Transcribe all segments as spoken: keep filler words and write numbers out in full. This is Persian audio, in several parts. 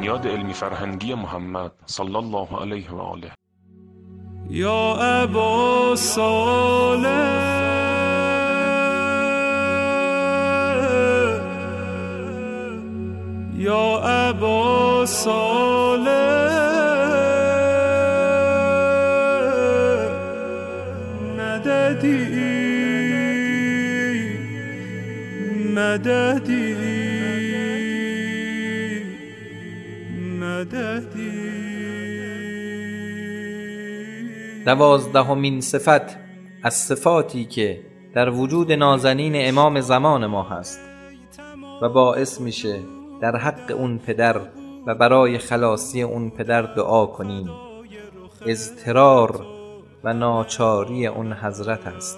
بنیاد علمی فرهنگی محمد صلی الله علیه و آله. یا ابا صالح یا ابا صالح مددی مددی مددی. دوازدهمین صفت از صفاتی که در وجود نازنین امام زمان ما هست و باعث میشه در حق اون پدر و برای خلاصی اون پدر دعا کنیم، اضطرار و ناچاری اون حضرت است.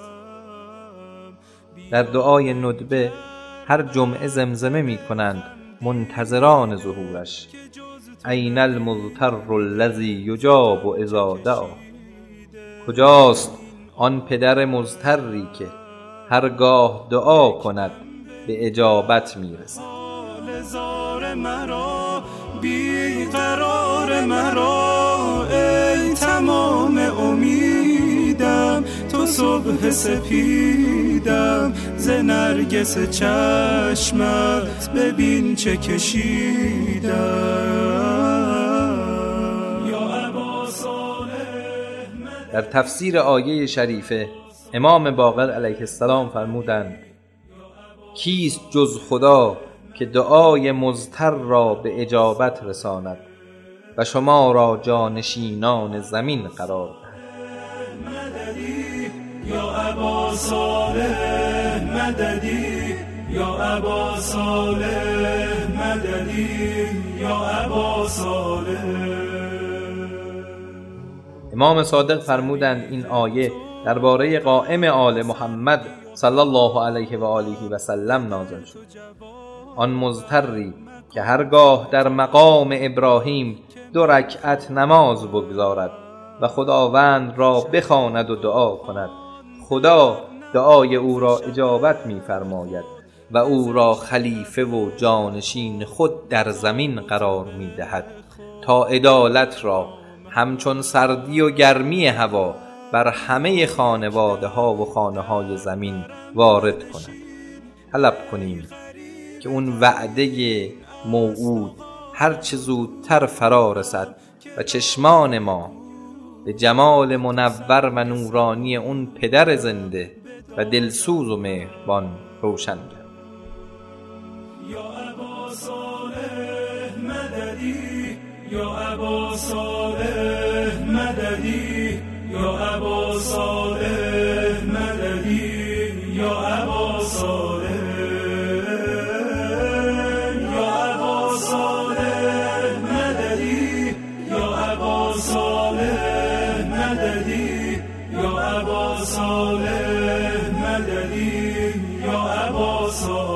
در دعای ندبه هر جمعه زمزمه می کنند منتظران ظهورش: این المضطر الذی یجاب اذا دعا. کجاست آن پدر مضطری که هرگاه دعا کند به اجابت میرسد. زار مرا بی قرار مرا ای تمام امیدم، تو صبح سپیدم ز نرگس چشمت ببین چه کشیدم. یا ابا صالح. در تفسیر آیه شریفه امام باقر علیه السلام فرمودند: کیست جز خدا که دعای مضطر را به اجابت رساند و شما را جانشینان زمین قرار دهد. مددی یا ابا صالح مددی یا ابا صالح مددی یا ابا صالح. امام صادق فرمودند این آیه درباره قائم آل محمد صلی الله علیه و آله و سلم نازل شد. آن مضطری که هرگاه در مقام ابراهیم دو رکعت نماز بگذارد و خداوند را بخواند و دعا کند، خدا دعای او را اجابت می‌فرماید و او را خلیفه و جانشین خود در زمین قرار می‌دهد تا عدالت را همچون سردی و گرمی هوا بر همه خانواده ها و خانه های زمین وارد کند. طلب کنیم که اون وعده موعود هر چه زودتر فرا رسد و چشمان ما به جمال منور و نورانی اون پدر زنده و دلسوز و مهربان روشن گردد. یا ابا صالح مددی یا ابا صالح مددی یا ابا صالح مددی یا ابا صالح یا ابا صالح مددی یا ابا صالح مددی یا ابا صالح مددی یا ابا صالح.